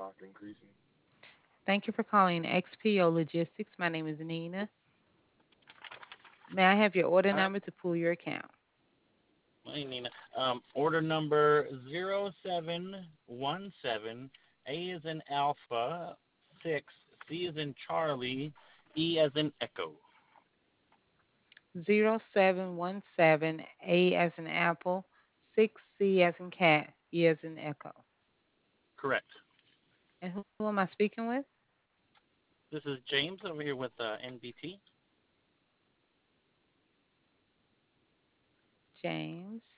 cost increasing. Thank you for calling XPO Logistics. My name is Nina. May I have your order Hi, number to pull your account? hi, Nina. Order number 0717. A is in Alpha, 6. C is in Charlie, E as in Echo. 0717 A as in apple, 6C as in cat, E as in echo. Correct. And who am I speaking with? This is James over here with NBT. James.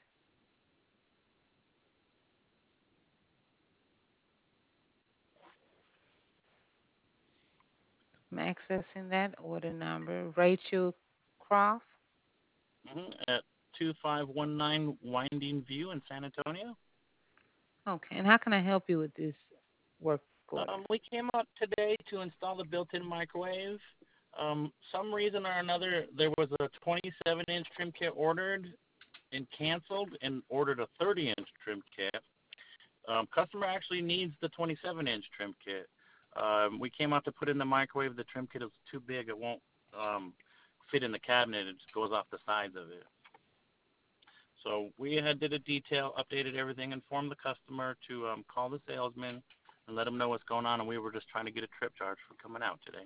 I'm accessing that order number. Rachel Croft. At 2519 Winding View in San Antonio. Okay, and how can I help you with this work order? We came out today to install the built-in microwave. Some reason or another, there was a 27-inch trim kit ordered and canceled, and ordered a 30-inch trim kit. Customer actually needs the 27-inch trim kit. We came out to put in the microwave. The trim kit is too big. It won't fit in the cabinet. It just goes off the sides of it. So we had did a detail, updated everything, informed the customer to call the salesman and let them know what's going on. And we were just trying to get a trip charge for coming out today.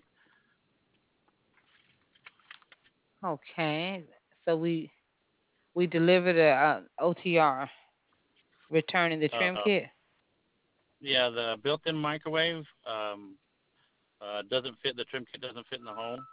Okay, so we delivered a OTR, returning the trim Uh, kit. yeah, the built-in microwave doesn't fit. The trim kit doesn't fit in the home.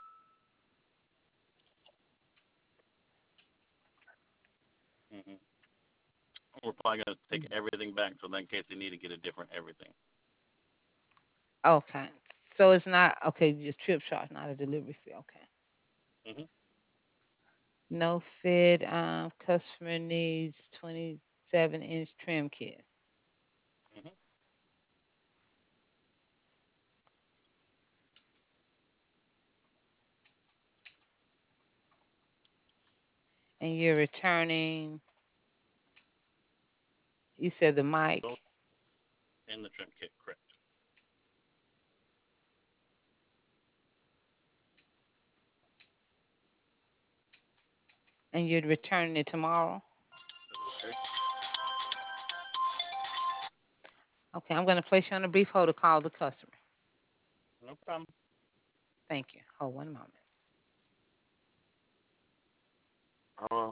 hmm We're probably gonna take everything back so that in case they need to get a different everything. Okay, so it's not okay. Just trip charge, not a delivery fee. Okay. hmm No fit. Customer needs 27-inch trim kit, hmm and you're returning. You said the mic, Both in the trim kit, correct? and you're returning it tomorrow. Okay. Okay, I'm going to place you on a brief hold to call the customer. No problem. Thank you. Hold one moment. Hello.